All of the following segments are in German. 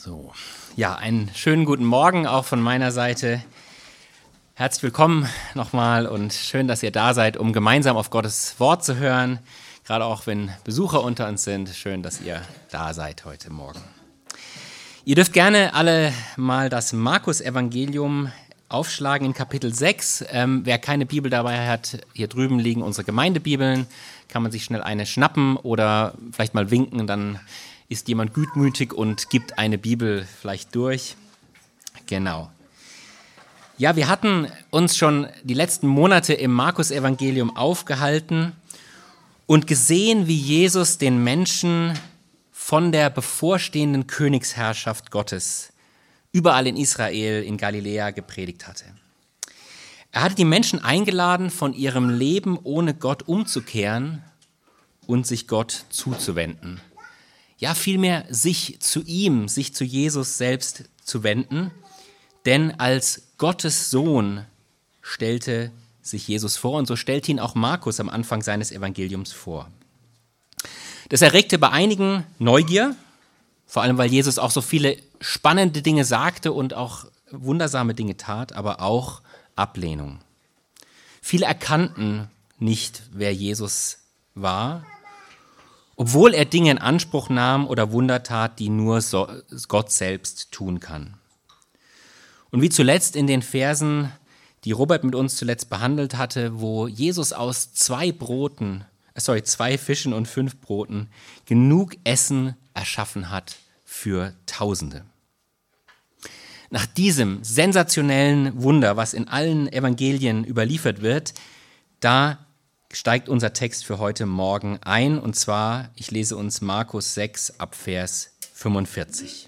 So, ja, einen schönen guten Morgen auch von meiner Seite. Herzlich willkommen nochmal und schön, dass ihr da seid, um gemeinsam auf Gottes Wort zu hören. Gerade auch wenn Besucher unter uns sind, schön, dass ihr da seid heute Morgen. Ihr dürft gerne alle mal das Markus-Evangelium aufschlagen in Kapitel 6. Wer keine Bibel dabei hat, hier drüben liegen unsere Gemeindebibeln. Kann man sich schnell eine schnappen oder vielleicht mal winken, dann ist jemand gutmütig und gibt eine Bibel vielleicht durch. Genau. Ja, wir hatten uns schon die letzten Monate im Markus-Evangelium aufgehalten und gesehen, wie Jesus den Menschen von der bevorstehenden Königsherrschaft Gottes überall in Israel, in Galiläa gepredigt hatte. Er hatte die Menschen eingeladen, von ihrem Leben ohne Gott umzukehren und sich Gott zuzuwenden. Ja, vielmehr sich zu ihm, sich zu Jesus selbst zu wenden, denn als Gottes Sohn stellte sich Jesus vor und so stellte ihn auch Markus am Anfang seines Evangeliums vor. Das erregte bei einigen Neugier, vor allem weil Jesus auch so viele spannende Dinge sagte und auch wundersame Dinge tat, aber auch Ablehnung. Viele erkannten nicht, wer Jesus war, obwohl er Dinge in Anspruch nahm oder Wunder tat, die nur Gott selbst tun kann. Und wie zuletzt in den Versen, die Robert mit uns zuletzt behandelt hatte, wo Jesus aus 2 Fischen und 5 Broten genug Essen erschaffen hat für Tausende. Nach diesem sensationellen Wunder, was in allen Evangelien überliefert wird, da steigt unser Text für heute Morgen ein, und zwar, ich lese uns Markus 6 ab Vers 45.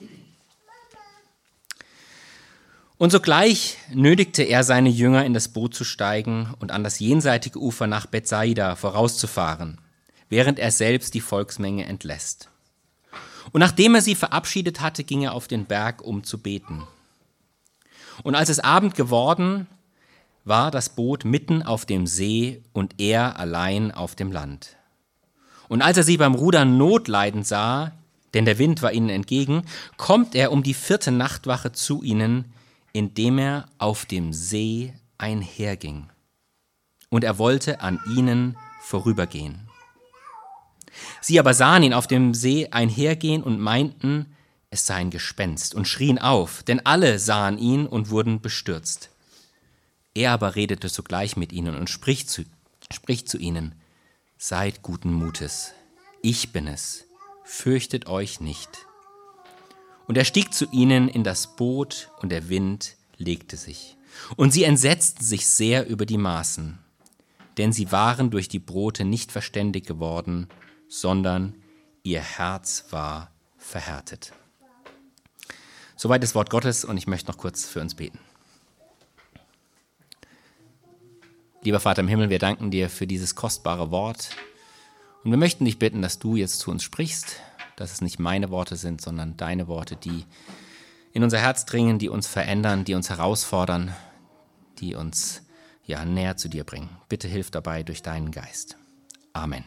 Und sogleich nötigte er seine Jünger, in das Boot zu steigen und an das jenseitige Ufer nach Bethsaida vorauszufahren, während er selbst die Volksmenge entlässt. Und nachdem er sie verabschiedet hatte, ging er auf den Berg, um zu beten. Und als es Abend geworden war das Boot mitten auf dem See und er allein auf dem Land. Und als er sie beim Rudern Not leiden sah, denn der Wind war ihnen entgegen, kommt er um die 4. Nachtwache zu ihnen, indem er auf dem See einherging. Und er wollte an ihnen vorübergehen. Sie aber sahen ihn auf dem See einhergehen und meinten, es sei ein Gespenst, und schrien auf, denn alle sahen ihn und wurden bestürzt. Er aber redete sogleich mit ihnen und spricht zu ihnen, seid guten Mutes, ich bin es, fürchtet euch nicht. Und er stieg zu ihnen in das Boot, und der Wind legte sich. Und sie entsetzten sich sehr über die Maßen, denn sie waren durch die Brote nicht verständig geworden, sondern ihr Herz war verhärtet. Soweit das Wort Gottes, und ich möchte noch kurz für uns beten. Lieber Vater im Himmel, wir danken dir für dieses kostbare Wort. Und wir möchten dich bitten, dass du jetzt zu uns sprichst, dass es nicht meine Worte sind, sondern deine Worte, die in unser Herz dringen, die uns verändern, die uns herausfordern, die uns näher zu dir bringen. Bitte hilf dabei durch deinen Geist. Amen.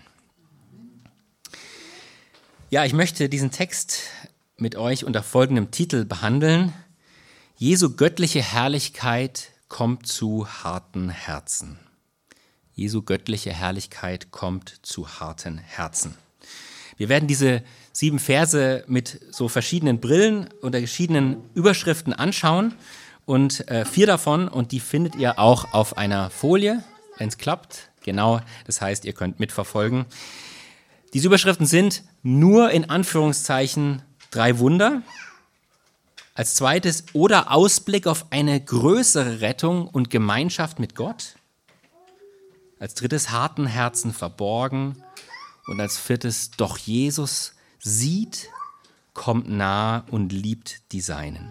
Ja, ich möchte diesen Text mit euch unter folgendem Titel behandeln: Jesu göttliche Herrlichkeit kommt zu harten Herzen. Jesu göttliche Herrlichkeit kommt zu harten Herzen. Wir werden diese 7 Verse mit so verschiedenen Brillen oder verschiedenen Überschriften anschauen und 4 davon, und die findet ihr auch auf einer Folie, wenn es klappt. Genau, das heißt, ihr könnt mitverfolgen. Diese Überschriften sind nur in Anführungszeichen 3 Wunder. Als zweites, oder Ausblick auf eine größere Rettung und Gemeinschaft mit Gott. Als drittes, harten Herzen verborgen. Und als 4, doch Jesus sieht, kommt nah und liebt die Seinen.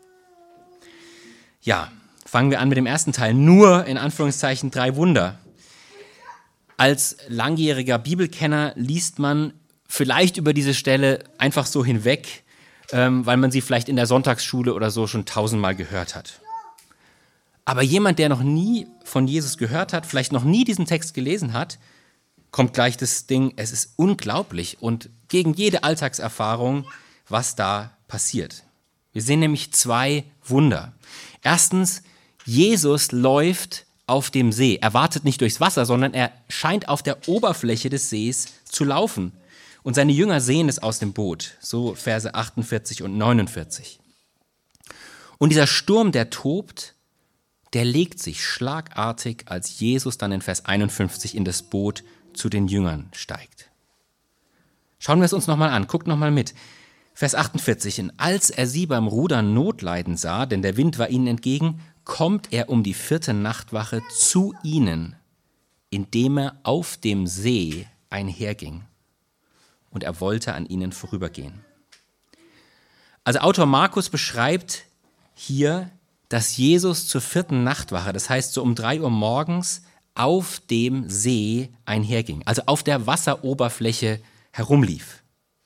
Ja, fangen wir an mit dem ersten Teil. Nur in Anführungszeichen 3 Wunder. Als langjähriger Bibelkenner liest man vielleicht über diese Stelle einfach so hinweg, weil man sie vielleicht in der Sonntagsschule oder so schon 1000-mal gehört hat. Aber jemand, der noch nie von Jesus gehört hat, vielleicht noch nie diesen Text gelesen hat, kommt gleich das Ding, es ist unglaublich und gegen jede Alltagserfahrung, was da passiert. Wir sehen nämlich zwei Wunder. Erstens, Jesus läuft auf dem See. Er wartet nicht durchs Wasser, sondern er scheint auf der Oberfläche des Sees zu laufen. Und seine Jünger sehen es aus dem Boot. So Verse 48 und 49. Und dieser Sturm, der tobt, der legt sich schlagartig, als Jesus dann in Vers 51 in das Boot zu den Jüngern steigt. Schauen wir es uns nochmal an, guckt nochmal mit. Vers 48, und als er sie beim Rudern Notleiden sah, denn der Wind war ihnen entgegen, kommt er um die 4. Nachtwache zu ihnen, indem er auf dem See einherging. Und er wollte an ihnen vorübergehen. Also Autor Markus beschreibt hier, dass Jesus zur 4. Nachtwache, das heißt so um 3 Uhr morgens, auf dem See einherging, also auf der Wasseroberfläche herumlief.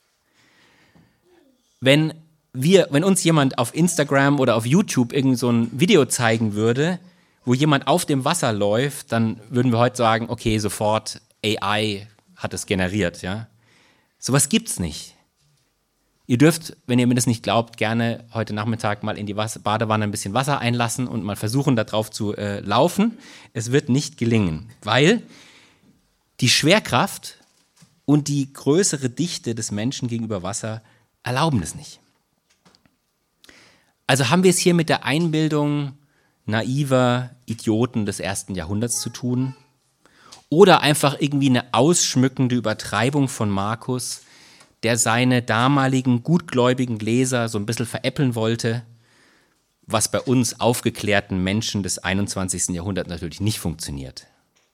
Wenn uns jemand auf Instagram oder auf YouTube irgend so ein Video zeigen würde, wo jemand auf dem Wasser läuft, dann würden wir heute sagen, okay, sofort AI hat es generiert, ja. Sowas gibt's nicht. Ihr dürft, wenn ihr mir das nicht glaubt, gerne heute Nachmittag mal in die Badewanne ein bisschen Wasser einlassen und mal versuchen, da drauf zu laufen. Es wird nicht gelingen, weil die Schwerkraft und die größere Dichte des Menschen gegenüber Wasser erlauben es nicht. Also haben wir es hier mit der Einbildung naiver Idioten des 1. Jahrhunderts zu tun oder einfach irgendwie eine ausschmückende Übertreibung von Markus, der seine damaligen gutgläubigen Leser so ein bisschen veräppeln wollte, was bei uns aufgeklärten Menschen des 21. Jahrhunderts natürlich nicht funktioniert.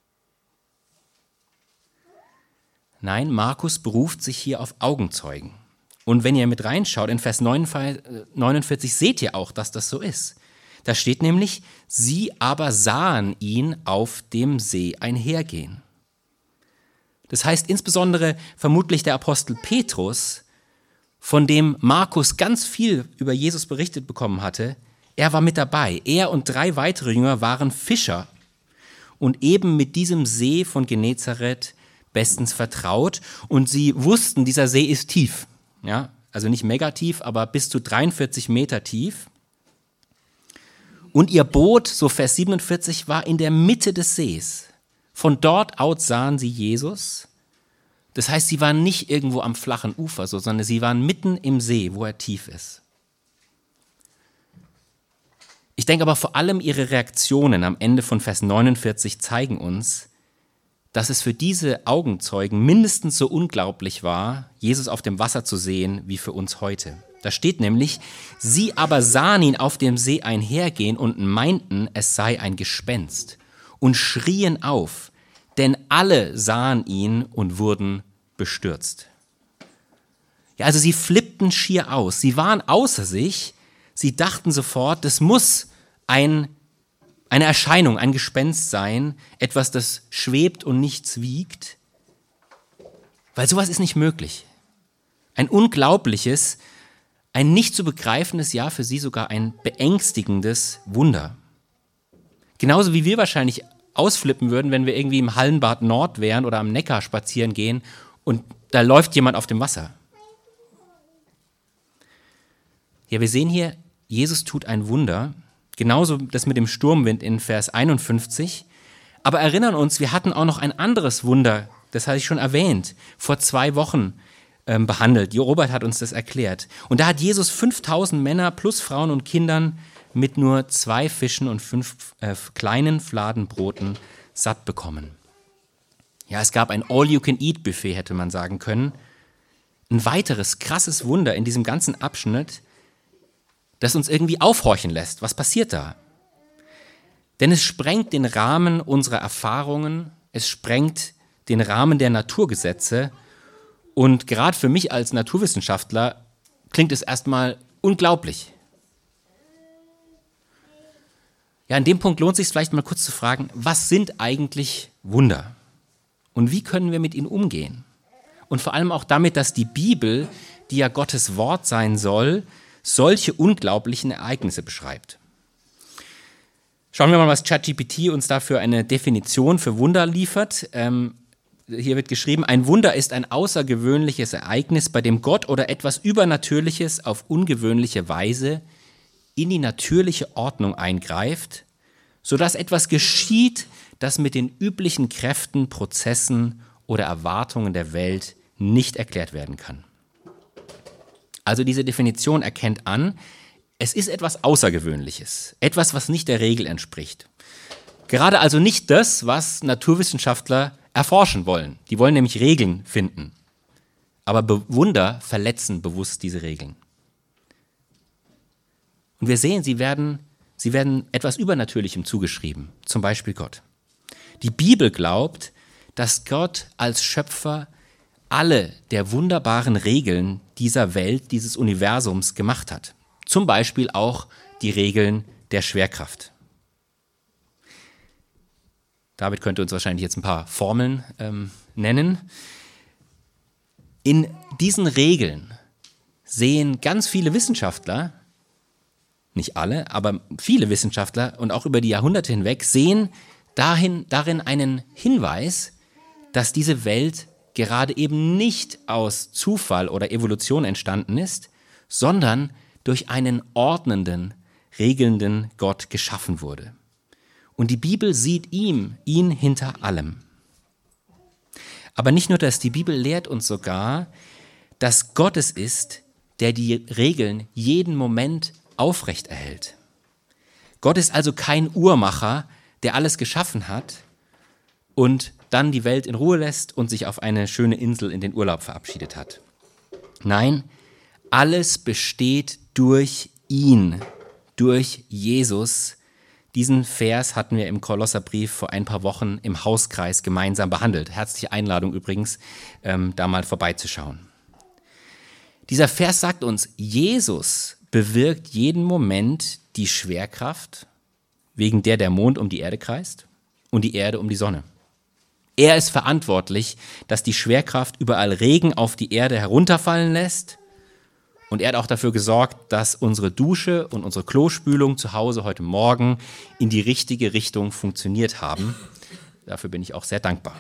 Nein, Markus beruft sich hier auf Augenzeugen. Und wenn ihr mit reinschaut, in Vers 49 seht ihr auch, dass das so ist. Da steht nämlich, sie aber sahen ihn auf dem See einhergehen. Das heißt insbesondere vermutlich der Apostel Petrus, von dem Markus ganz viel über Jesus berichtet bekommen hatte, er war mit dabei. Er und 3 weitere Jünger waren Fischer und eben mit diesem See von Genezareth bestens vertraut. Und sie wussten, dieser See ist tief. Ja, also nicht mega tief, aber bis zu 43 Meter tief. Und ihr Boot, so Vers 47, war in der Mitte des Sees. Von dort aus sahen sie Jesus. Das heißt, sie waren nicht irgendwo am flachen Ufer, sondern sie waren mitten im See, wo er tief ist. Ich denke aber vor allem ihre Reaktionen am Ende von Vers 49 zeigen uns, dass es für diese Augenzeugen mindestens so unglaublich war, Jesus auf dem Wasser zu sehen, wie für uns heute. Da steht nämlich, sie aber sahen ihn auf dem See einhergehen und meinten, es sei ein Gespenst und schrien auf, denn alle sahen ihn und wurden bestürzt. Ja, also sie flippten schier aus, sie waren außer sich, sie dachten sofort, das muss eine Erscheinung, ein Gespenst sein, etwas, das schwebt und nichts wiegt, weil sowas ist nicht möglich. Ein unglaubliches, ein nicht zu begreifendes, ja für sie sogar ein beängstigendes Wunder. Genauso wie wir wahrscheinlich ausflippen würden, wenn wir irgendwie im Hallenbad Nord wären oder am Neckar spazieren gehen und da läuft jemand auf dem Wasser. Ja, wir sehen hier, Jesus tut ein Wunder, genauso das mit dem Sturmwind in Vers 51. Aber erinnern uns, wir hatten auch noch ein anderes Wunder, das hatte ich schon erwähnt, vor 2 Wochen behandelt. Robert hat uns das erklärt. Und da hat Jesus 5000 Männer plus Frauen und Kindern mit nur 2 Fischen und 5 kleinen Fladenbroten satt bekommen. Ja, es gab ein All-You-Can-Eat-Buffet, hätte man sagen können. Ein weiteres krasses Wunder in diesem ganzen Abschnitt, das uns irgendwie aufhorchen lässt. Was passiert da? Denn es sprengt den Rahmen unserer Erfahrungen, es sprengt den Rahmen der Naturgesetze und gerade für mich als Naturwissenschaftler klingt es erstmal unglaublich. Ja, an dem Punkt lohnt es sich vielleicht mal kurz zu fragen, was sind eigentlich Wunder? Und wie können wir mit ihnen umgehen? Und vor allem auch damit, dass die Bibel, die ja Gottes Wort sein soll, solche unglaublichen Ereignisse beschreibt. Schauen wir mal, was ChatGPT uns dafür eine Definition für Wunder liefert. hier wird geschrieben, ein Wunder ist ein außergewöhnliches Ereignis, bei dem Gott oder etwas Übernatürliches auf ungewöhnliche Weise in die natürliche Ordnung eingreift, sodass etwas geschieht, das mit den üblichen Kräften, Prozessen oder Erwartungen der Welt nicht erklärt werden kann. Also diese Definition erkennt an, es ist etwas Außergewöhnliches, etwas, was nicht der Regel entspricht. Gerade also nicht das, was Naturwissenschaftler erforschen wollen. Die wollen nämlich Regeln finden. Aber Wunder verletzen bewusst diese Regeln. Und wir sehen, sie werden etwas Übernatürlichem zugeschrieben, zum Beispiel Gott. Die Bibel glaubt, dass Gott als Schöpfer alle der wunderbaren Regeln dieser Welt, dieses Universums gemacht hat. Zum Beispiel auch die Regeln der Schwerkraft. David könnte uns wahrscheinlich jetzt ein paar Formeln nennen. In diesen Regeln sehen ganz viele Wissenschaftler, nicht alle, aber viele Wissenschaftler und auch über die Jahrhunderte hinweg, sehen darin einen Hinweis, dass diese Welt gerade eben nicht aus Zufall oder Evolution entstanden ist, sondern durch einen ordnenden, regelnden Gott geschaffen wurde. Und die Bibel sieht ihn hinter allem. Aber nicht nur das, die Bibel lehrt uns sogar, dass Gott es ist, der die Regeln jeden Moment aufrechterhält. Gott ist also kein Uhrmacher, der alles geschaffen hat und dann die Welt in Ruhe lässt und sich auf eine schöne Insel in den Urlaub verabschiedet hat. Nein, alles besteht durch ihn, durch Jesus. Diesen Vers hatten wir im Kolosserbrief vor ein paar Wochen im Hauskreis gemeinsam behandelt. Herzliche Einladung übrigens, da mal vorbeizuschauen. Dieser Vers sagt uns, Jesus bewirkt jeden Moment die Schwerkraft, wegen der Mond um die Erde kreist und die Erde um die Sonne. Er ist verantwortlich, dass die Schwerkraft überall Regen auf die Erde herunterfallen lässt. Und er hat auch dafür gesorgt, dass unsere Dusche und unsere Klospülung zu Hause heute Morgen in die richtige Richtung funktioniert haben. Dafür bin ich auch sehr dankbar.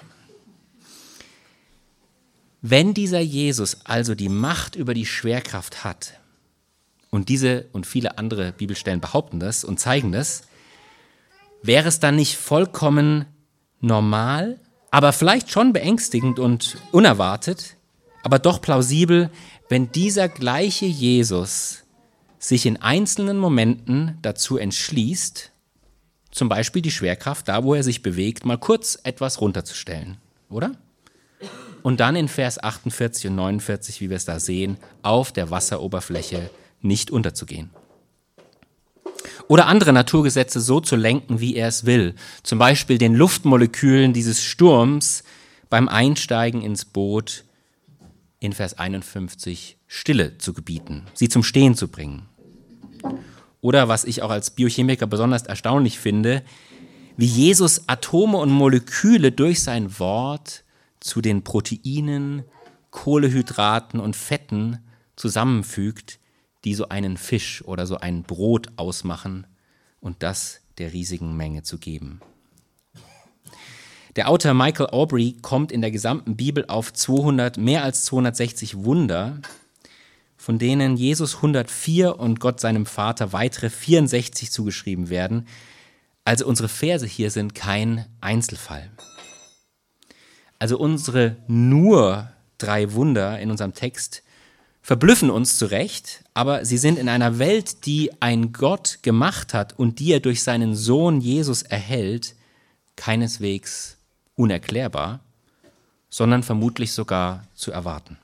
Wenn dieser Jesus also die Macht über die Schwerkraft hat, und diese und viele andere Bibelstellen behaupten das und zeigen das, wäre es dann nicht vollkommen normal, aber vielleicht schon beängstigend und unerwartet, aber doch plausibel, wenn dieser gleiche Jesus sich in einzelnen Momenten dazu entschließt, zum Beispiel die Schwerkraft, da wo er sich bewegt, mal kurz etwas runterzustellen, oder? Und dann in Vers 48 und 49, wie wir es da sehen, auf der Wasseroberfläche nicht unterzugehen. Oder andere Naturgesetze so zu lenken, wie er es will. Zum Beispiel den Luftmolekülen dieses Sturms beim Einsteigen ins Boot in Vers 51 Stille zu gebieten, sie zum Stehen zu bringen. Oder was ich auch als Biochemiker besonders erstaunlich finde, wie Jesus Atome und Moleküle durch sein Wort zu den Proteinen, Kohlenhydraten und Fetten zusammenfügt, die so einen Fisch oder so ein Brot ausmachen und das der riesigen Menge zu geben. Der Autor Michael Aubrey kommt in der gesamten Bibel auf mehr als 260 Wunder, von denen Jesus 104 und Gott seinem Vater weitere 64 zugeschrieben werden. Also unsere Verse hier sind kein Einzelfall. Also unsere nur 3 Wunder in unserem Text verblüffen uns zu Recht, aber sie sind in einer Welt, die ein Gott gemacht hat und die er durch seinen Sohn Jesus erhält, keineswegs unerklärbar, sondern vermutlich sogar zu erwarten.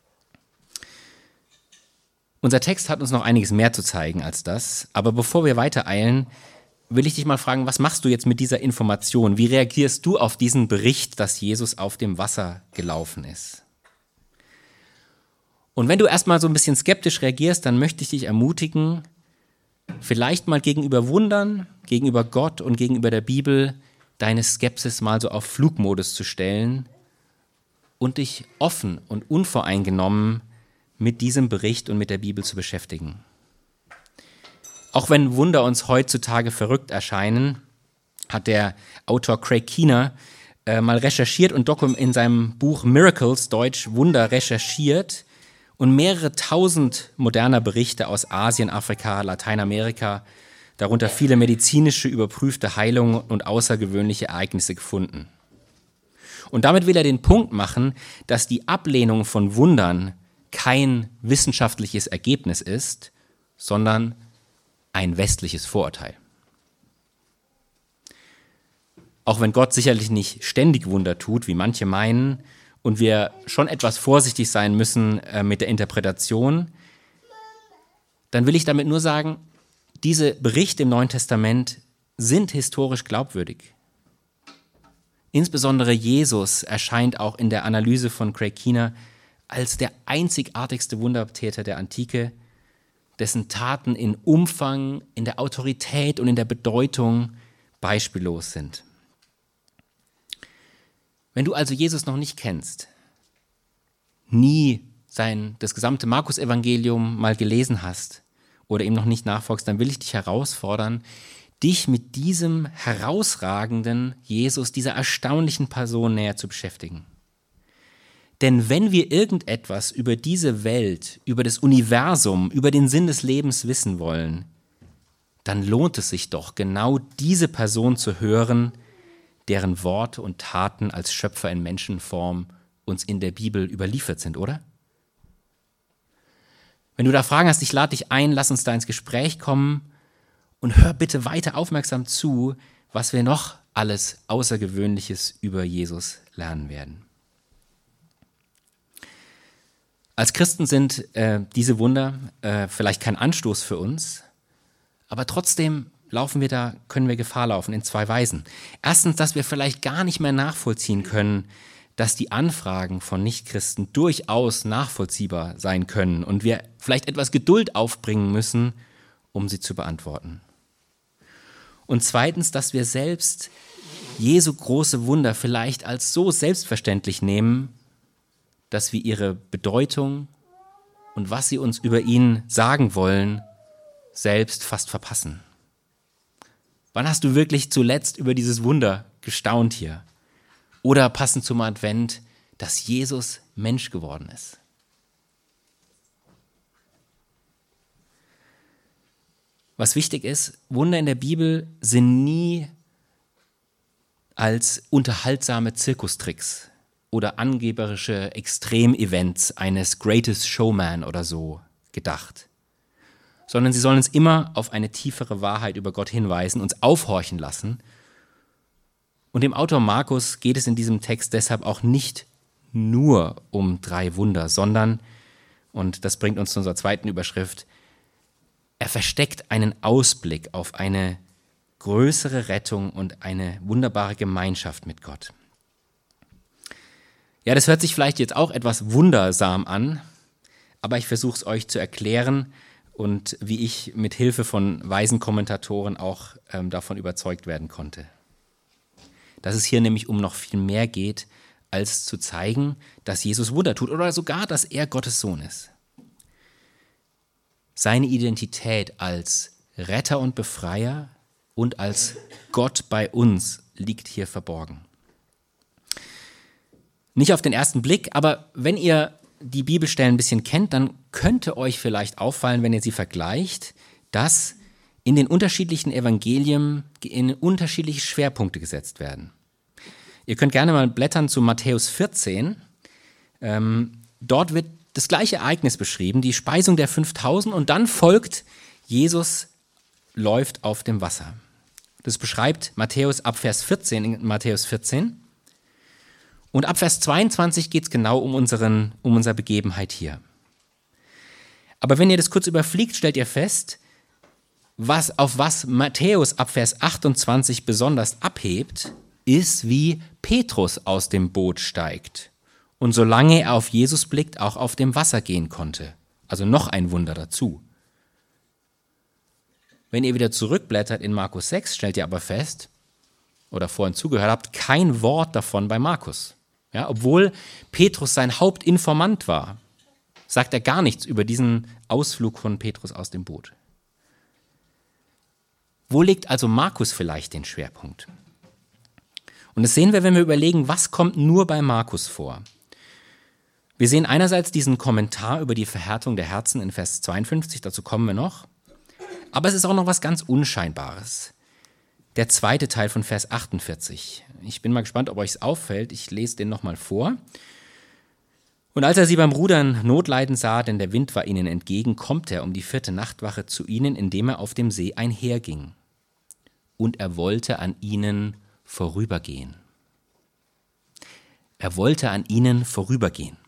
Unser Text hat uns noch einiges mehr zu zeigen als das, aber bevor wir weitereilen, will ich dich mal fragen, was machst du jetzt mit dieser Information? Wie reagierst du auf diesen Bericht, dass Jesus auf dem Wasser gelaufen ist? Und wenn du erstmal so ein bisschen skeptisch reagierst, dann möchte ich dich ermutigen, vielleicht mal gegenüber Wundern, gegenüber Gott und gegenüber der Bibel deine Skepsis mal so auf Flugmodus zu stellen und dich offen und unvoreingenommen mit diesem Bericht und mit der Bibel zu beschäftigen. Auch wenn Wunder uns heutzutage verrückt erscheinen, hat der Autor Craig Keener mal recherchiert und in seinem Buch Miracles, Deutsch Wunder, recherchiert und mehrere tausend moderner Berichte aus Asien, Afrika, Lateinamerika, darunter viele medizinische überprüfte Heilungen und außergewöhnliche Ereignisse gefunden. Und damit will er den Punkt machen, dass die Ablehnung von Wundern kein wissenschaftliches Ergebnis ist, sondern ein westliches Vorurteil. Auch wenn Gott sicherlich nicht ständig Wunder tut, wie manche meinen, und wir schon etwas vorsichtig sein müssen mit der Interpretation, dann will ich damit nur sagen, diese Berichte im Neuen Testament sind historisch glaubwürdig. Insbesondere Jesus erscheint auch in der Analyse von Craig Keener als der einzigartigste Wundertäter der Antike, dessen Taten in Umfang, in der Autorität und in der Bedeutung beispiellos sind. Wenn du also Jesus noch nicht kennst, nie das gesamte Markus-Evangelium mal gelesen hast oder ihm noch nicht nachfolgst, dann will ich dich herausfordern, dich mit diesem herausragenden Jesus, dieser erstaunlichen Person näher zu beschäftigen. Denn wenn wir irgendetwas über diese Welt, über das Universum, über den Sinn des Lebens wissen wollen, dann lohnt es sich doch, genau diese Person zu hören, deren Worte und Taten als Schöpfer in Menschenform uns in der Bibel überliefert sind, oder? Wenn du da Fragen hast, ich lade dich ein, lass uns da ins Gespräch kommen und hör bitte weiter aufmerksam zu, was wir noch alles Außergewöhnliches über Jesus lernen werden. Als Christen sind diese Wunder vielleicht kein Anstoß für uns, aber trotzdem können wir Gefahr laufen in zwei Weisen. Erstens, dass wir vielleicht gar nicht mehr nachvollziehen können, dass die Anfragen von Nichtchristen durchaus nachvollziehbar sein können und wir vielleicht etwas Geduld aufbringen müssen, um sie zu beantworten. Und zweitens, dass wir selbst Jesu große Wunder vielleicht als so selbstverständlich nehmen, dass wir ihre Bedeutung und was sie uns über ihn sagen wollen, selbst fast verpassen. Wann hast du wirklich zuletzt über dieses Wunder gestaunt hier? Oder passend zum Advent, dass Jesus Mensch geworden ist? Was wichtig ist, Wunder in der Bibel sind nie als unterhaltsame Zirkustricks oder angeberische Extremevents eines Greatest Showman oder so gedacht, sondern sie sollen uns immer auf eine tiefere Wahrheit über Gott hinweisen, uns aufhorchen lassen. Und dem Autor Markus geht es in diesem Text deshalb auch nicht nur um 3 Wunder, sondern, und das bringt uns zu unserer zweiten Überschrift, er versteckt einen Ausblick auf eine größere Rettung und eine wunderbare Gemeinschaft mit Gott. Ja, das hört sich vielleicht jetzt auch etwas wundersam an, aber ich versuche es euch zu erklären und wie ich mit Hilfe von weisen Kommentatoren auch davon überzeugt werden konnte. Dass es hier nämlich um noch viel mehr geht, als zu zeigen, dass Jesus Wunder tut oder sogar, dass er Gottes Sohn ist. Seine Identität als Retter und Befreier und als Gott bei uns liegt hier verborgen. Nicht auf den ersten Blick, aber wenn ihr die Bibelstellen ein bisschen kennt, dann könnte euch vielleicht auffallen, wenn ihr sie vergleicht, dass in den unterschiedlichen Evangelien in unterschiedliche Schwerpunkte gesetzt werden. Ihr könnt gerne mal blättern zu Matthäus 14. Dort wird das gleiche Ereignis beschrieben, die Speisung der 5000 und dann folgt, Jesus läuft auf dem Wasser. Das beschreibt Matthäus ab Vers 14 in Matthäus 14. Und ab Vers 22 geht es genau um unsere Begebenheit hier. Aber wenn ihr das kurz überfliegt, stellt ihr fest, auf was Matthäus ab Vers 28 besonders abhebt, ist, wie Petrus aus dem Boot steigt und solange er auf Jesus blickt, auch auf dem Wasser gehen konnte. Also noch ein Wunder dazu. Wenn ihr wieder zurückblättert in Markus 6, stellt ihr aber fest, oder vorhin zugehört habt, kein Wort davon bei Markus. Ja, obwohl Petrus sein Hauptinformant war, sagt er gar nichts über diesen Ausflug von Petrus aus dem Boot. Wo legt also Markus vielleicht den Schwerpunkt? Und das sehen wir, wenn wir überlegen, was kommt nur bei Markus vor. Wir sehen einerseits diesen Kommentar über die Verhärtung der Herzen in Vers 52, dazu kommen wir noch. Aber es ist auch noch was ganz Unscheinbares. Der zweite Teil von Vers 48. Ich bin mal gespannt, ob euch es auffällt. Ich lese den nochmal vor. Und als er sie beim Rudern notleiden sah, denn der Wind war ihnen entgegen, kommt er um die 4. Nachtwache zu ihnen, indem er auf dem See einherging. Und er wollte an ihnen vorübergehen. Er wollte an ihnen vorübergehen.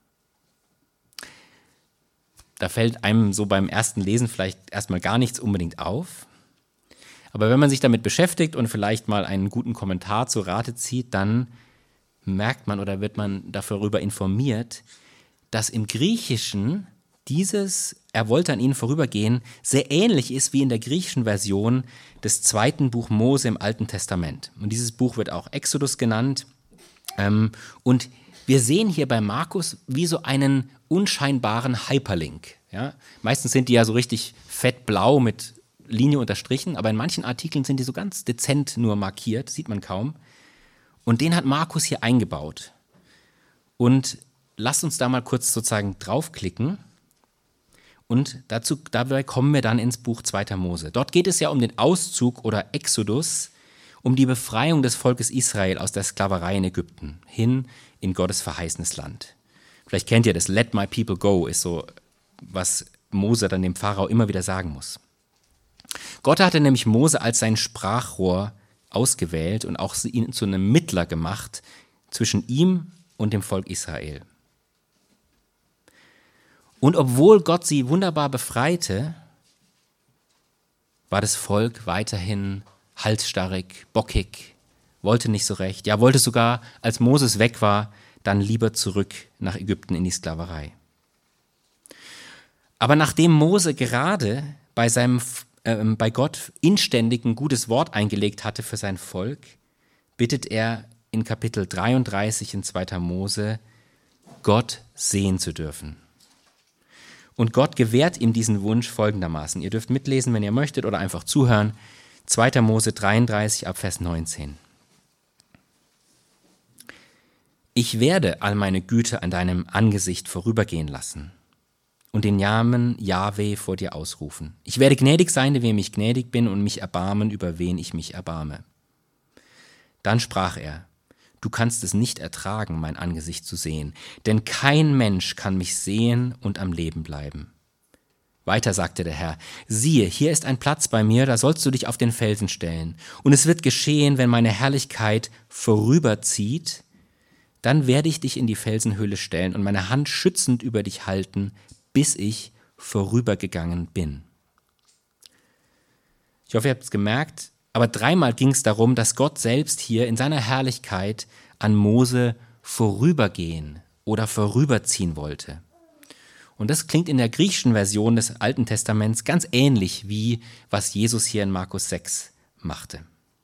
Da fällt einem so beim ersten Lesen vielleicht erstmal gar nichts unbedingt auf. Aber wenn man sich damit beschäftigt und vielleicht mal einen guten Kommentar zu Rate zieht, dann merkt man oder wird man darüber informiert, dass im Griechischen dieses er wollte an ihnen vorübergehen sehr ähnlich ist wie in der griechischen Version des 2. Buch Mose im Alten Testament. Und dieses Buch wird auch Exodus genannt. Und wir sehen hier bei Markus wie so einen unscheinbaren Hyperlink. Ja? Meistens sind die ja so richtig fettblau mit Linie unterstrichen, aber in manchen Artikeln sind die so ganz dezent nur markiert, sieht man kaum. Und den hat Markus hier eingebaut. Und lasst uns da mal kurz sozusagen draufklicken. Und dabei kommen wir dann ins Buch 2. Mose. Dort geht es ja um den Auszug oder Exodus, um die Befreiung des Volkes Israel aus der Sklaverei in Ägypten hin in Gottes verheißenes Land. Vielleicht kennt ihr das, Let my people go, ist so, was Mose dann dem Pharao immer wieder sagen muss. Gott hatte nämlich Mose als sein Sprachrohr ausgewählt und auch ihn zu einem Mittler gemacht zwischen ihm und dem Volk Israel. Und obwohl Gott sie wunderbar befreite, war das Volk weiterhin halsstarrig, bockig, wollte nicht so recht, ja, wollte sogar, als Moses weg war, dann lieber zurück nach Ägypten in die Sklaverei. Aber nachdem Mose gerade bei Gott inständig ein gutes Wort eingelegt hatte für sein Volk, bittet er in Kapitel 33 in 2. Mose, Gott sehen zu dürfen. Und Gott gewährt ihm diesen Wunsch folgendermaßen. Ihr dürft mitlesen, wenn ihr möchtet, oder einfach zuhören. 2. Mose 33 ab Vers 19. Ich werde all meine Güte an deinem Angesicht vorübergehen lassen und den Namen Jahwe vor dir ausrufen. Ich werde gnädig sein, wem ich gnädig bin, und mich erbarmen, über wen ich mich erbarme. Dann sprach er, du kannst es nicht ertragen, mein Angesicht zu sehen, denn kein Mensch kann mich sehen und am Leben bleiben. Weiter sagte der Herr, siehe, hier ist ein Platz bei mir, da sollst du dich auf den Felsen stellen. Und es wird geschehen, wenn meine Herrlichkeit vorüberzieht, dann werde ich dich in die Felsenhöhle stellen und meine Hand schützend über dich halten, bis ich vorübergegangen bin. Ich hoffe, ihr habt es gemerkt, aber 3-mal ging es darum, dass Gott selbst hier in seiner Herrlichkeit an Mose vorübergehen oder vorüberziehen wollte. Und das klingt in der griechischen Version des Alten Testaments ganz ähnlich wie was Jesus hier in Markus 6 machte.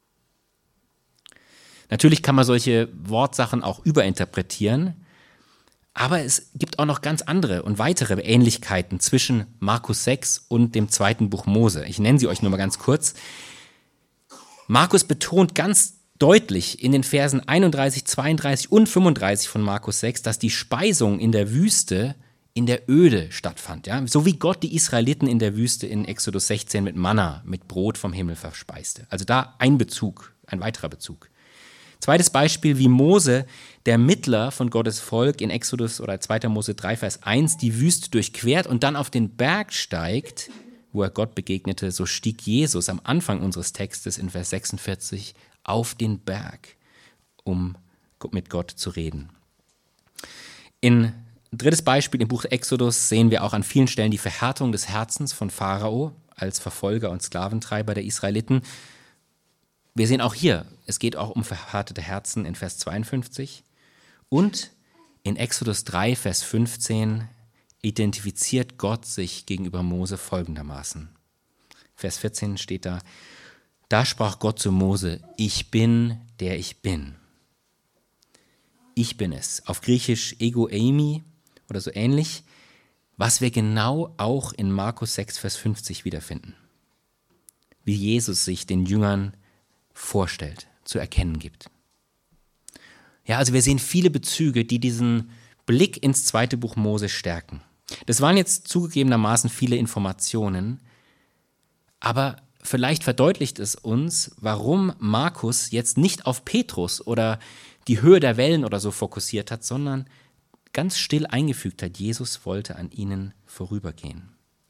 Natürlich kann man solche Wortsachen auch überinterpretieren, aber es gibt auch noch ganz andere und weitere Ähnlichkeiten zwischen Markus 6 und dem 2. Buch Mose. Ich nenne sie euch nur mal ganz kurz. Markus betont ganz deutlich in den Versen 31, 32 und 35 von Markus 6, dass die Speisung in der Wüste in der Öde stattfand. Ja? So wie Gott die Israeliten in der Wüste in Exodus 16 mit Manna, mit Brot vom Himmel verspeiste. Also da ein Bezug, ein weiterer Bezug. Zweites Beispiel, wie Mose, der Mittler von Gottes Volk in Exodus oder 2. Mose 3, Vers 1, die Wüste durchquert und dann auf den Berg steigt, wo er Gott begegnete, so stieg Jesus am Anfang unseres Textes in Vers 46 auf den Berg, um mit Gott zu reden. Ein drittes Beispiel im Buch Exodus sehen wir auch an vielen Stellen die Verhärtung des Herzens von Pharao als Verfolger und Sklaventreiber der Israeliten. Wir sehen auch hier, es geht auch um verhärtete Herzen in Vers 52 und in Exodus 3, Vers 15 identifiziert Gott sich gegenüber Mose folgendermaßen. Vers 14 steht da, da sprach Gott zu Mose, ich bin, der ich bin. Ich bin es. Auf Griechisch ego eimi oder so ähnlich, was wir genau auch in Markus 6, Vers 50 wiederfinden. Wie Jesus sich den Jüngern vorstellt, zu erkennen gibt. Ja, also wir sehen viele Bezüge, die diesen Blick ins zweite Buch Mose stärken. Das waren jetzt zugegebenermaßen viele Informationen, aber vielleicht verdeutlicht es uns, warum Markus jetzt nicht auf Petrus oder die Höhe der Wellen oder so fokussiert hat, sondern ganz still eingefügt hat, Jesus wollte an ihnen vorübergehen.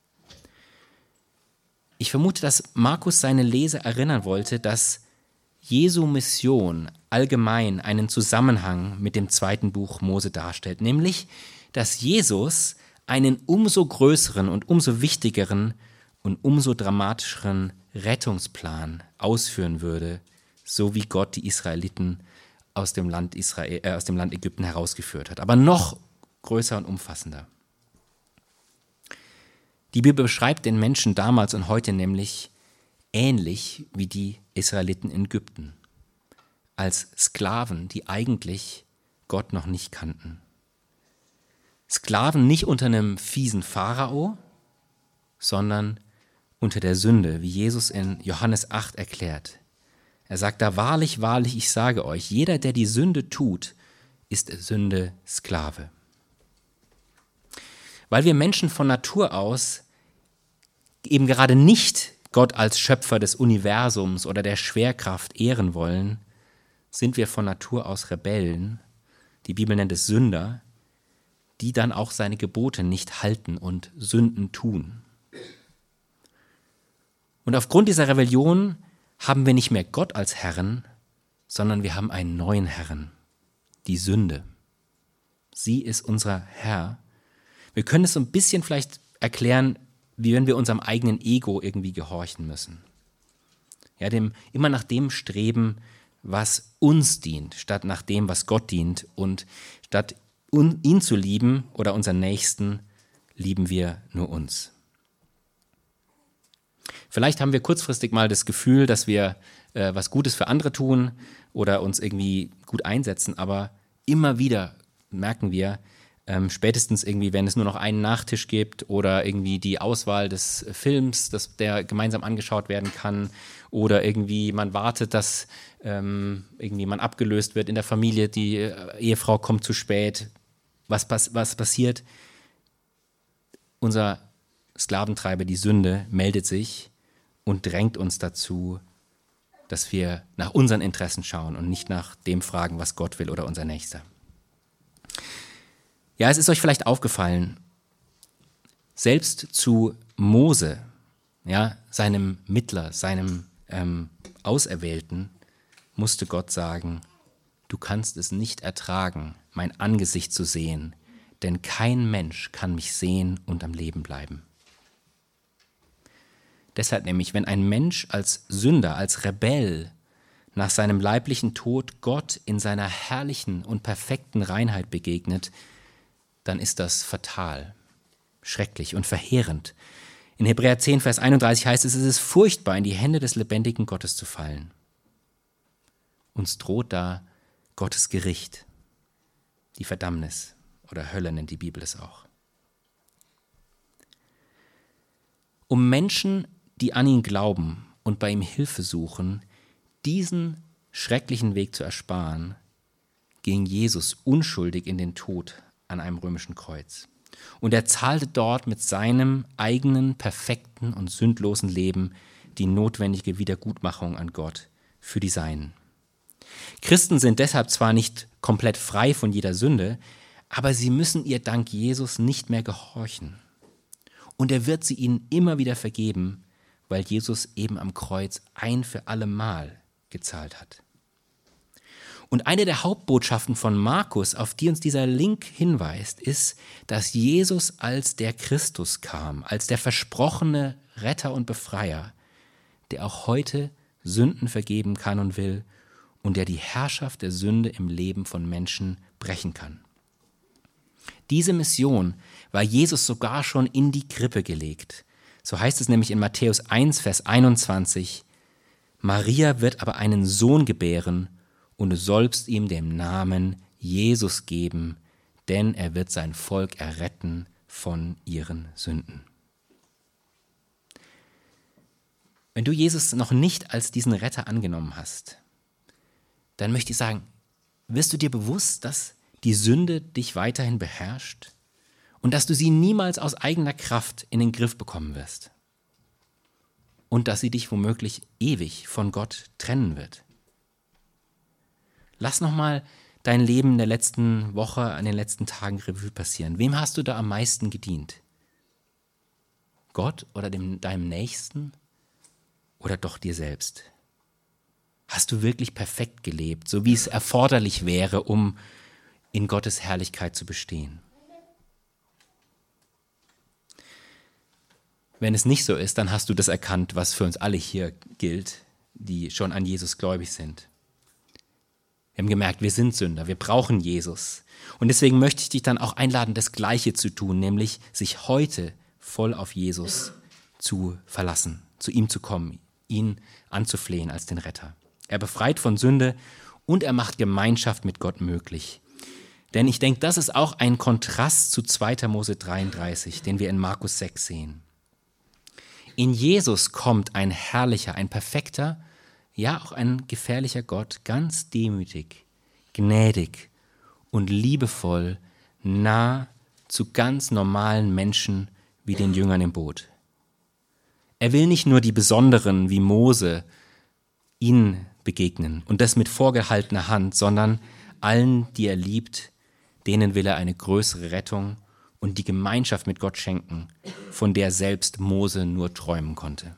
Ich vermute, dass Markus seine Leser erinnern wollte, dass Jesu Mission allgemein einen Zusammenhang mit dem zweiten Buch Mose darstellt, nämlich, dass Jesus einen umso größeren und umso wichtigeren und umso dramatischeren Rettungsplan ausführen würde, so wie Gott die Israeliten aus dem Land Ägypten herausgeführt hat, aber noch größer und umfassender. Die Bibel beschreibt den Menschen damals und heute nämlich ähnlich wie die Israeliten in Ägypten, als Sklaven, die eigentlich Gott noch nicht kannten. Sklaven nicht unter einem fiesen Pharao, sondern unter der Sünde, wie Jesus in Johannes 8 erklärt. Er sagt da, wahrlich, wahrlich, ich sage euch, jeder, der die Sünde tut, ist der Sünde Sklave. Weil wir Menschen von Natur aus eben gerade nicht Gott als Schöpfer des Universums oder der Schwerkraft ehren wollen, sind wir von Natur aus Rebellen, die Bibel nennt es Sünder, die dann auch seine Gebote nicht halten und Sünden tun. Und aufgrund dieser Rebellion haben wir nicht mehr Gott als Herren, sondern wir haben einen neuen Herren, die Sünde. Sie ist unser Herr. Wir können es so ein bisschen vielleicht erklären, wie wenn wir unserem eigenen Ego irgendwie gehorchen müssen. Ja, immer nach dem streben, was uns dient, statt nach dem, was Gott dient. Und statt ihn zu lieben oder unseren Nächsten, lieben wir nur uns. Vielleicht haben wir kurzfristig mal das Gefühl, dass wir was Gutes für andere tun oder uns irgendwie gut einsetzen, aber immer wieder merken wir, spätestens irgendwie, wenn es nur noch einen Nachtisch gibt oder irgendwie die Auswahl des Films, der gemeinsam angeschaut werden kann oder irgendwie man wartet, dass irgendwie man abgelöst wird in der Familie, die Ehefrau kommt zu spät. Was passiert? Unser Sklaventreiber, die Sünde, meldet sich und drängt uns dazu, dass wir nach unseren Interessen schauen und nicht nach dem fragen, was Gott will oder unser Nächster. Ja, es ist euch vielleicht aufgefallen, selbst zu Mose, ja, seinem Mittler, seinem Auserwählten, musste Gott sagen, du kannst es nicht ertragen, mein Angesicht zu sehen, denn kein Mensch kann mich sehen und am Leben bleiben. Deshalb nämlich, wenn ein Mensch als Sünder, als Rebell nach seinem leiblichen Tod Gott in seiner herrlichen und perfekten Reinheit begegnet, dann ist das fatal, schrecklich und verheerend. In Hebräer 10, Vers 31 heißt es, es ist furchtbar, in die Hände des lebendigen Gottes zu fallen. Uns droht da Gottes Gericht, die Verdammnis oder Hölle nennt die Bibel es auch. Um Menschen, die an ihn glauben und bei ihm Hilfe suchen, diesen schrecklichen Weg zu ersparen, ging Jesus unschuldig in den Tod an einem römischen Kreuz. Und er zahlte dort mit seinem eigenen, perfekten und sündlosen Leben die notwendige Wiedergutmachung an Gott für die Seinen. Christen sind deshalb zwar nicht komplett frei von jeder Sünde, aber sie müssen ihr dank Jesus nicht mehr gehorchen. Und er wird sie ihnen immer wieder vergeben, weil Jesus eben am Kreuz ein für alle Mal gezahlt hat. Und eine der Hauptbotschaften von Markus, auf die uns dieser Link hinweist, ist, dass Jesus als der Christus kam, als der versprochene Retter und Befreier, der auch heute Sünden vergeben kann und will und der die Herrschaft der Sünde im Leben von Menschen brechen kann. Diese Mission war Jesus sogar schon in die Krippe gelegt. So heißt es nämlich in Matthäus 1, Vers 21, Maria wird aber einen Sohn gebären und du sollst ihm den Namen Jesus geben, denn er wird sein Volk erretten von ihren Sünden. Wenn du Jesus noch nicht als diesen Retter angenommen hast, dann möchte ich sagen, Wirst du dir bewusst, dass die Sünde dich weiterhin beherrscht und dass du sie niemals aus eigener Kraft in den Griff bekommen wirst? Und dass sie dich womöglich ewig von Gott trennen wird? Lass nochmal dein Leben in der letzten Woche, an den letzten Tagen Revue passieren. Wem hast du da am meisten gedient? Gott oder deinem Nächsten oder doch dir selbst? Hast du wirklich perfekt gelebt, so wie es erforderlich wäre, um in Gottes Herrlichkeit zu bestehen? Wenn es nicht so ist, dann hast du das erkannt, was für uns alle hier gilt, die schon an Jesus gläubig sind. Wir haben gemerkt, wir sind Sünder, wir brauchen Jesus. Und deswegen möchte ich dich dann auch einladen, das Gleiche zu tun, nämlich sich heute voll auf Jesus zu verlassen, zu ihm zu kommen, ihn anzuflehen als den Retter. Er befreit von Sünde und er macht Gemeinschaft mit Gott möglich. Denn ich denke, das ist auch ein Kontrast zu 2. Mose 33, den wir in Markus 6 sehen. In Jesus kommt ein herrlicher, ein perfekter, ja auch ein gefährlicher Gott, ganz demütig, gnädig und liebevoll nah zu ganz normalen Menschen wie den Jüngern im Boot. Er will nicht nur die Besonderen wie Mose ihnen begegnen und das mit vorgehaltener Hand, sondern allen, die er liebt, denen will er eine größere Rettung und die Gemeinschaft mit Gott schenken, von der selbst Mose nur träumen konnte.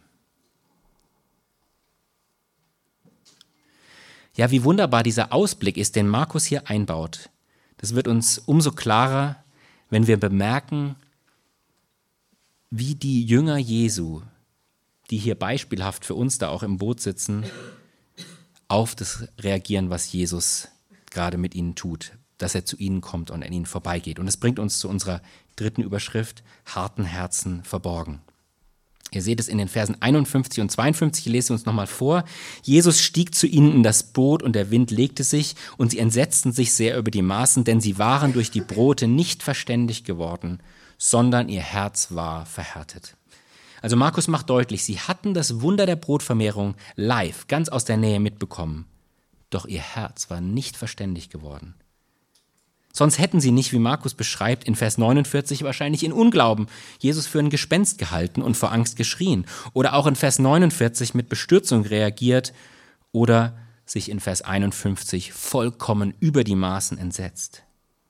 Ja, wie wunderbar dieser Ausblick ist, den Markus hier einbaut. Das wird uns umso klarer, wenn wir bemerken, wie die Jünger Jesu, die hier beispielhaft für uns da auch im Boot sitzen, auf das reagieren, was Jesus gerade mit ihnen tut, dass er zu ihnen kommt und an ihnen vorbeigeht. Und es bringt uns zu unserer dritten Überschrift, harten Herzen verborgen. Ihr seht es in den Versen 51 und 52, ich lese uns nochmal vor. Jesus stieg zu ihnen in das Boot und der Wind legte sich und sie entsetzten sich sehr über die Maßen, denn sie waren durch die Brote nicht verständig geworden, sondern ihr Herz war verhärtet. Also Markus macht deutlich, sie hatten das Wunder der Brotvermehrung live, ganz aus der Nähe mitbekommen, doch ihr Herz war nicht verständig geworden. Sonst hätten sie nicht, wie Markus beschreibt, in Vers 49 wahrscheinlich in Unglauben Jesus für ein Gespenst gehalten und vor Angst geschrien. Oder auch in Vers 49 mit Bestürzung reagiert oder sich in Vers 51 vollkommen über die Maßen entsetzt.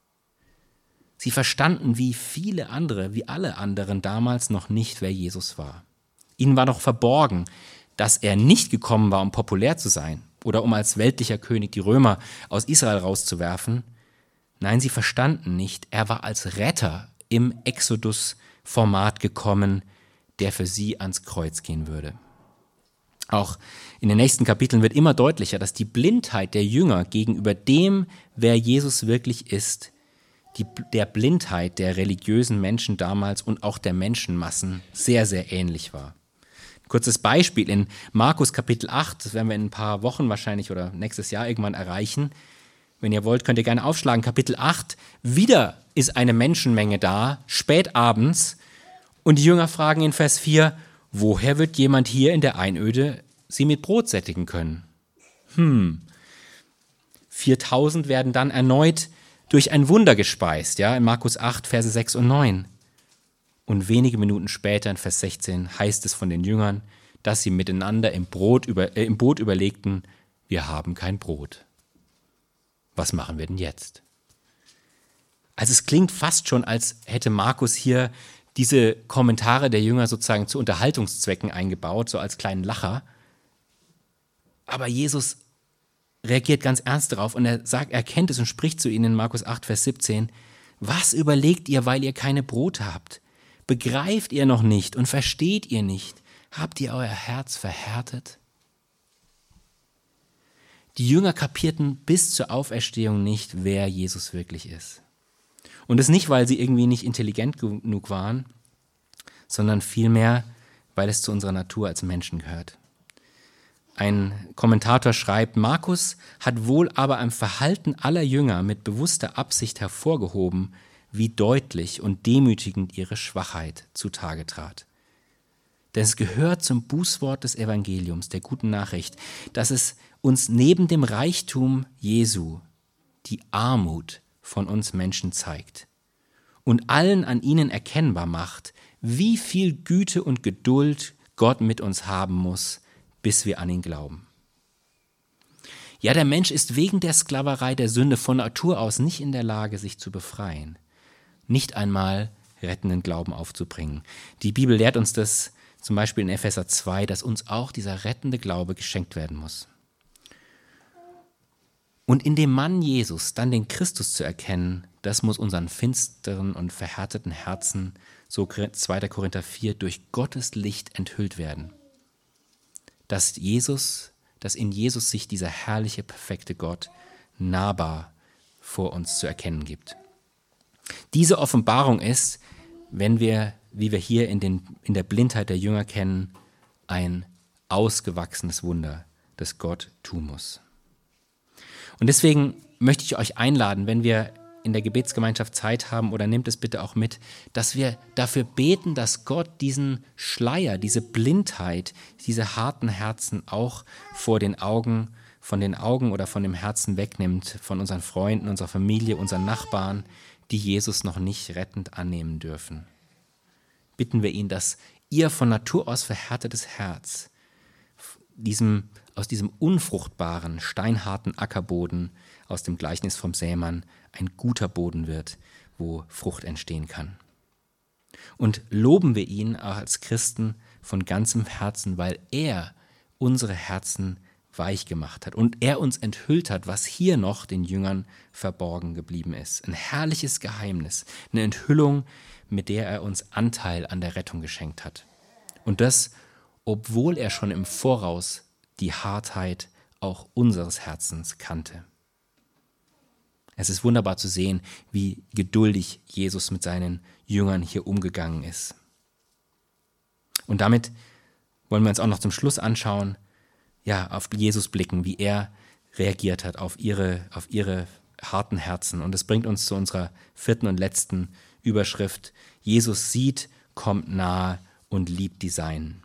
Sie verstanden wie viele andere, wie alle anderen damals noch nicht, wer Jesus war. Ihnen war noch verborgen, dass er nicht gekommen war, um populär zu sein oder um als weltlicher König die Römer aus Israel rauszuwerfen. Nein, sie verstanden nicht, er war als Retter im Exodus-Format gekommen, der für sie ans Kreuz gehen würde. Auch in den nächsten Kapiteln wird immer deutlicher, dass die Blindheit der Jünger gegenüber dem, wer Jesus wirklich ist, der Blindheit der religiösen Menschen damals und auch der Menschenmassen sehr, sehr ähnlich war. Ein kurzes Beispiel in Markus Kapitel 8, das werden wir in ein paar Wochen wahrscheinlich oder nächstes Jahr irgendwann erreichen. Wenn ihr wollt, könnt ihr gerne aufschlagen. Kapitel 8, wieder ist eine Menschenmenge da, spät abends, und die Jünger fragen in Vers 4, woher wird jemand hier in der Einöde sie mit Brot sättigen können? 4000 werden dann erneut durch ein Wunder gespeist, ja, in Markus 8, Verse 6 und 9. Und wenige Minuten später, in Vers 16, heißt es von den Jüngern, dass sie miteinander im Boot überlegten, wir haben kein Brot. Was machen wir denn jetzt? Also es klingt fast schon, als hätte Markus hier diese Kommentare der Jünger sozusagen zu Unterhaltungszwecken eingebaut, so als kleinen Lacher. Aber Jesus reagiert ganz ernst darauf und er kennt es und spricht zu ihnen in Markus 8, Vers 17, was überlegt ihr, weil ihr keine Brote habt? Begreift ihr noch nicht und versteht ihr nicht? Habt ihr euer Herz verhärtet? Die Jünger kapierten bis zur Auferstehung nicht, wer Jesus wirklich ist. Und das nicht, weil sie irgendwie nicht intelligent genug waren, sondern vielmehr, weil es zu unserer Natur als Menschen gehört. Ein Kommentator schreibt, Markus hat wohl aber am Verhalten aller Jünger mit bewusster Absicht hervorgehoben, wie deutlich und demütigend ihre Schwachheit zutage trat. Denn es gehört zum Bußwort des Evangeliums, der guten Nachricht, dass es uns neben dem Reichtum Jesu die Armut von uns Menschen zeigt und allen an ihnen erkennbar macht, wie viel Güte und Geduld Gott mit uns haben muss, bis wir an ihn glauben. Ja, der Mensch ist wegen der Sklaverei der Sünde von Natur aus nicht in der Lage, sich zu befreien, nicht einmal rettenden Glauben aufzubringen. Die Bibel lehrt uns das zum Beispiel in Epheser 2, dass uns auch dieser rettende Glaube geschenkt werden muss. Und in dem Mann Jesus dann den Christus zu erkennen, das muss unseren finsteren und verhärteten Herzen, so 2. Korinther 4, durch Gottes Licht enthüllt werden. Dass in Jesus sich dieser herrliche, perfekte Gott nahbar vor uns zu erkennen gibt. Diese Offenbarung ist, wenn wir, wie wir hier in der Blindheit der Jünger kennen, ein ausgewachsenes Wunder, das Gott tun muss. Und deswegen möchte ich euch einladen, wenn wir in der Gebetsgemeinschaft Zeit haben, oder nehmt es bitte auch mit, dass wir dafür beten, dass Gott diesen Schleier, diese Blindheit, diese harten Herzen auch von den Augen oder von dem Herzen wegnimmt, von unseren Freunden, unserer Familie, unseren Nachbarn, die Jesus noch nicht rettend annehmen dürfen. Bitten wir ihn, dass ihr von Natur aus verhärtetes Herz aus diesem unfruchtbaren, steinharten Ackerboden aus dem Gleichnis vom Sämann ein guter Boden wird, wo Frucht entstehen kann. Und loben wir ihn auch als Christen von ganzem Herzen, weil er unsere Herzen weich gemacht hat und er uns enthüllt hat, was hier noch den Jüngern verborgen geblieben ist. Ein herrliches Geheimnis, eine Enthüllung, mit der er uns Anteil an der Rettung geschenkt hat. Und das, obwohl er schon im Voraus die Hartheit auch unseres Herzens kannte. Es ist wunderbar zu sehen, wie geduldig Jesus mit seinen Jüngern hier umgegangen ist. Und damit wollen wir uns auch noch zum Schluss anschauen, auf Jesus blicken, wie er reagiert hat auf ihre harten Herzen. Und das bringt uns zu unserer 4. und letzten Überschrift. Jesus sieht, kommt nahe und liebt die Seinen.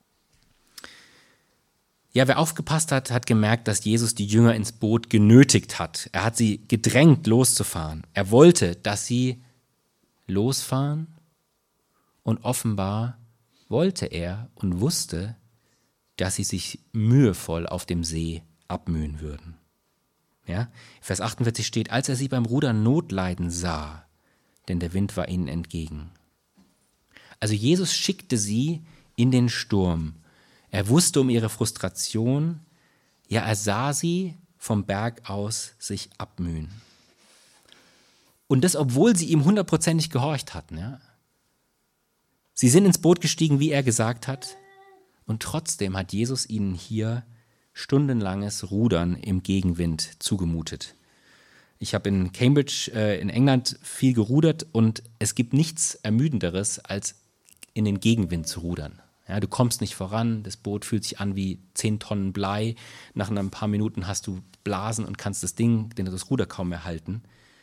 Ja, wer aufgepasst hat, hat gemerkt, dass Jesus die Jünger ins Boot genötigt hat. Er hat sie gedrängt, loszufahren. Er wollte, dass sie losfahren und offenbar wollte er und wusste, dass sie sich mühevoll auf dem See abmühen würden. Ja, Vers 48 steht, als er sie beim Rudern Notleiden sah, denn der Wind war ihnen entgegen. Also Jesus schickte sie in den Sturm. Er wusste um ihre Frustration, er sah sie vom Berg aus sich abmühen. Und das, obwohl sie ihm 100% gehorcht hatten. Ja? Sie sind ins Boot gestiegen, wie er gesagt hat, und trotzdem hat Jesus ihnen hier stundenlanges Rudern im Gegenwind zugemutet. Ich habe in Cambridge in England viel gerudert und es gibt nichts Ermüdenderes, als in den Gegenwind zu rudern. Ja, du kommst nicht voran, das Boot fühlt sich an wie 10 Tonnen Blei. Nach ein paar Minuten hast du Blasen und kannst das Ruder kaum mehr halten.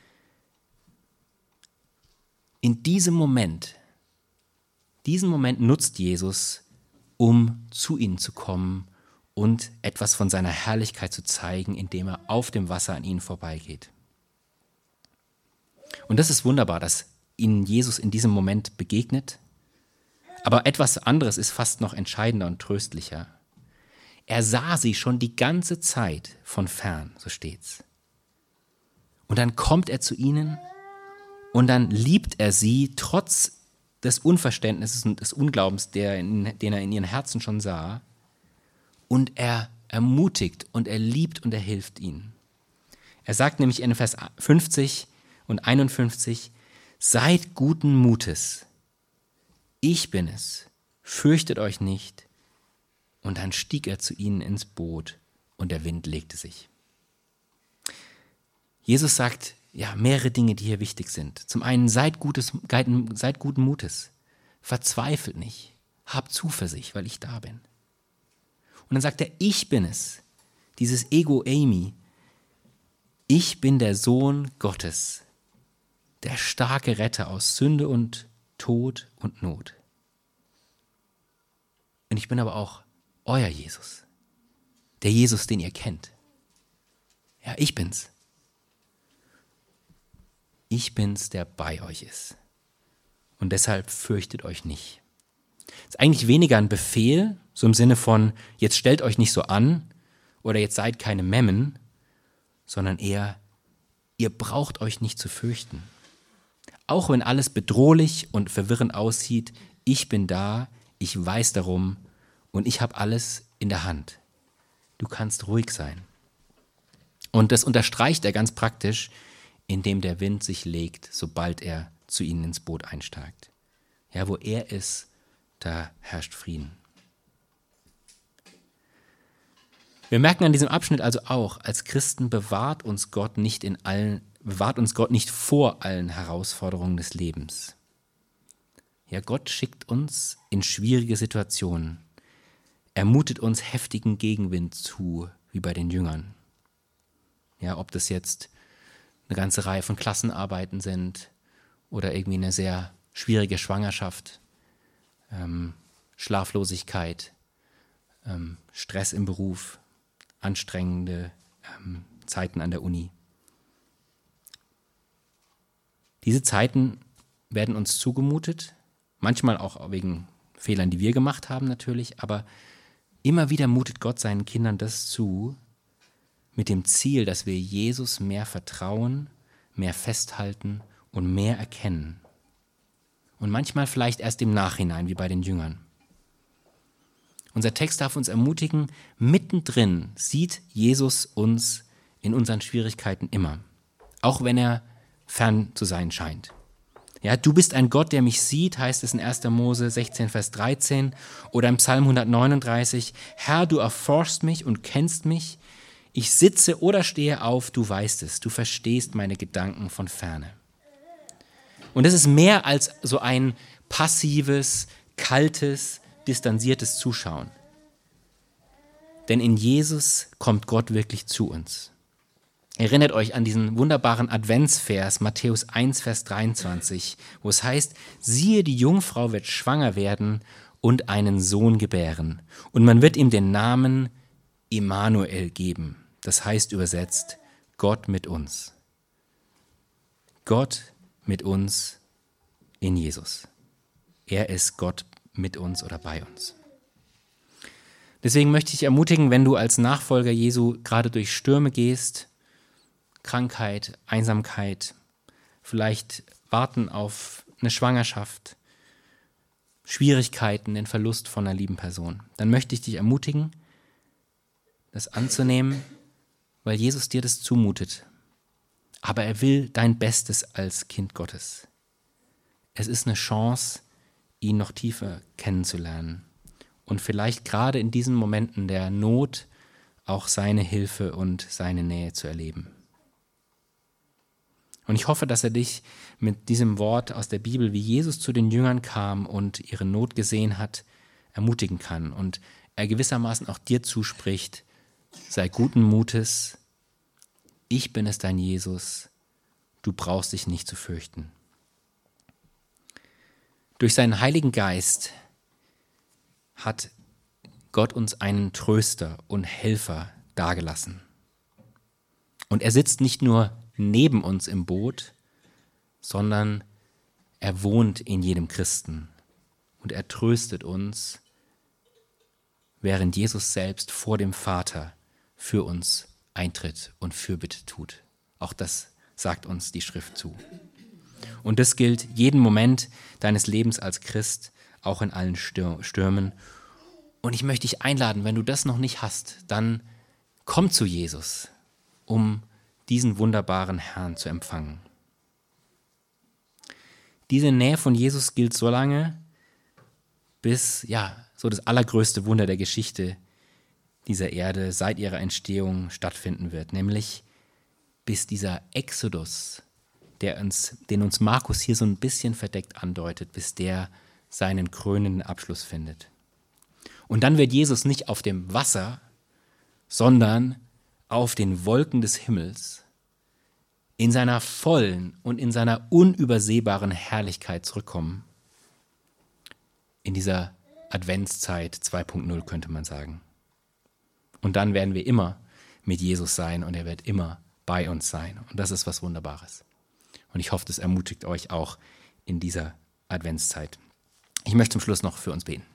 In diesen Moment nutzt Jesus, um zu ihnen zu kommen und etwas von seiner Herrlichkeit zu zeigen, indem er auf dem Wasser an ihnen vorbeigeht. Und das ist wunderbar, dass ihnen Jesus in diesem Moment begegnet. Aber etwas anderes ist fast noch entscheidender und tröstlicher. Er sah sie schon die ganze Zeit von fern, so steht's. Und dann kommt er zu ihnen und dann liebt er sie trotz des Unverständnisses und des Unglaubens, den er in ihren Herzen schon sah. Und er ermutigt und er liebt und er hilft ihnen. Er sagt nämlich in Vers 50 und 51, seid guten Mutes. Ich bin es, fürchtet euch nicht. Und dann stieg er zu ihnen ins Boot und der Wind legte sich. Jesus sagt, mehrere Dinge, die hier wichtig sind. Zum einen, seid guten Mutes, verzweifelt nicht, habt Zuversicht, weil ich da bin. Und dann sagt er, ich bin es, dieses Ego-Eimi, ich bin der Sohn Gottes, der starke Retter aus Sünde und Tod und Not. Und ich bin aber auch euer Jesus, der Jesus, den ihr kennt. Ja, ich bin's. Ich bin's, der bei euch ist. Und deshalb fürchtet euch nicht. Das ist eigentlich weniger ein Befehl, so im Sinne von, jetzt stellt euch nicht so an oder jetzt seid keine Memmen, sondern eher, ihr braucht euch nicht zu fürchten. Auch wenn alles bedrohlich und verwirrend aussieht, ich bin da, ich weiß darum und ich habe alles in der Hand. Du kannst ruhig sein. Und das unterstreicht er ganz praktisch, indem der Wind sich legt, sobald er zu ihnen ins Boot einsteigt. Ja, wo er ist, da herrscht Frieden. Wir merken an diesem Abschnitt also auch, als Christen bewahrt uns Gott nicht vor allen Herausforderungen des Lebens. Ja, Gott schickt uns in schwierige Situationen. Er mutet uns heftigen Gegenwind zu, wie bei den Jüngern. Ja, ob das jetzt eine ganze Reihe von Klassenarbeiten sind oder irgendwie eine sehr schwierige Schwangerschaft, Schlaflosigkeit, Stress im Beruf, anstrengende Zeiten an der Uni. Diese Zeiten werden uns zugemutet, manchmal auch wegen Fehlern, die wir gemacht haben natürlich, aber immer wieder mutet Gott seinen Kindern das zu, mit dem Ziel, dass wir Jesus mehr vertrauen, mehr festhalten und mehr erkennen. Und manchmal vielleicht erst im Nachhinein, wie bei den Jüngern. Unser Text darf uns ermutigen, mittendrin sieht Jesus uns in unseren Schwierigkeiten immer, auch wenn er fern zu sein scheint. Ja, du bist ein Gott, der mich sieht, heißt es in 1. Mose 16, Vers 13 oder im Psalm 139, Herr, du erforschst mich und kennst mich, ich sitze oder stehe auf, du weißt es, du verstehst meine Gedanken von ferne. Und es ist mehr als so ein passives, kaltes, distanziertes Zuschauen. Denn in Jesus kommt Gott wirklich zu uns. Erinnert euch an diesen wunderbaren Adventsvers, Matthäus 1, Vers 23, wo es heißt, siehe, die Jungfrau wird schwanger werden und einen Sohn gebären. Und man wird ihm den Namen Immanuel geben. Das heißt übersetzt, Gott mit uns. Gott mit uns in Jesus. Er ist Gott mit uns oder bei uns. Deswegen möchte ich ermutigen, wenn du als Nachfolger Jesu gerade durch Stürme gehst, Krankheit, Einsamkeit, vielleicht warten auf eine Schwangerschaft, Schwierigkeiten, den Verlust von einer lieben Person, dann möchte ich dich ermutigen, das anzunehmen, weil Jesus dir das zumutet. Aber er will dein Bestes als Kind Gottes. Es ist eine Chance, ihn noch tiefer kennenzulernen und vielleicht gerade in diesen Momenten der Not auch seine Hilfe und seine Nähe zu erleben. Und ich hoffe, dass er dich mit diesem Wort aus der Bibel, wie Jesus zu den Jüngern kam und ihre Not gesehen hat, ermutigen kann und er gewissermaßen auch dir zuspricht, sei guten Mutes, ich bin es, dein Jesus, du brauchst dich nicht zu fürchten. Durch seinen Heiligen Geist hat Gott uns einen Tröster und Helfer dagelassen. Und er sitzt nicht nur neben uns im Boot, sondern er wohnt in jedem Christen und er tröstet uns, während Jesus selbst vor dem Vater für uns eintritt und Fürbitte tut. Auch das sagt uns die Schrift zu. Und das gilt jeden Moment deines Lebens als Christ, auch in allen Stürmen. Und ich möchte dich einladen, wenn du das noch nicht hast, dann komm zu Jesus, um diesen wunderbaren Herrn zu empfangen. Diese Nähe von Jesus gilt so lange, bis, so das allergrößte Wunder der Geschichte dieser Erde seit ihrer Entstehung stattfinden wird, nämlich bis dieser Exodus, den uns Markus hier so ein bisschen verdeckt andeutet, bis der seinen krönenden Abschluss findet. Und dann wird Jesus nicht auf dem Wasser, sondern auf den Wolken des Himmels in seiner vollen und in seiner unübersehbaren Herrlichkeit zurückkommen. In dieser Adventszeit 2.0 könnte man sagen. Und dann werden wir immer mit Jesus sein und er wird immer bei uns sein. Und das ist was Wunderbares. Und ich hoffe, das ermutigt euch auch in dieser Adventszeit. Ich möchte zum Schluss noch für uns beten.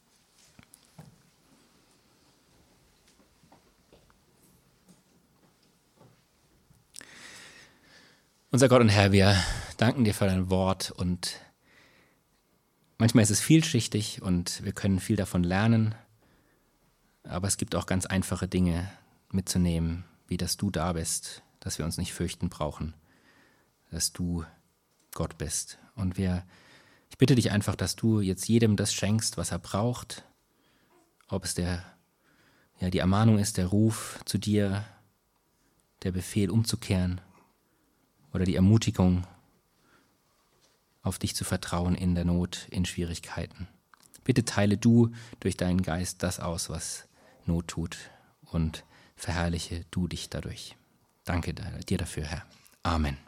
Unser Gott und Herr, wir danken dir für dein Wort und manchmal ist es vielschichtig und wir können viel davon lernen, aber es gibt auch ganz einfache Dinge mitzunehmen, wie dass du da bist, dass wir uns nicht fürchten brauchen, dass du Gott bist. Und ich bitte dich einfach, dass du jetzt jedem das schenkst, was er braucht, ob es die Ermahnung ist, der Ruf zu dir, der Befehl umzukehren oder die Ermutigung, auf dich zu vertrauen in der Not, in Schwierigkeiten. Bitte teile du durch deinen Geist das aus, was Not tut und verherrliche du dich dadurch. Danke dir dafür, Herr. Amen.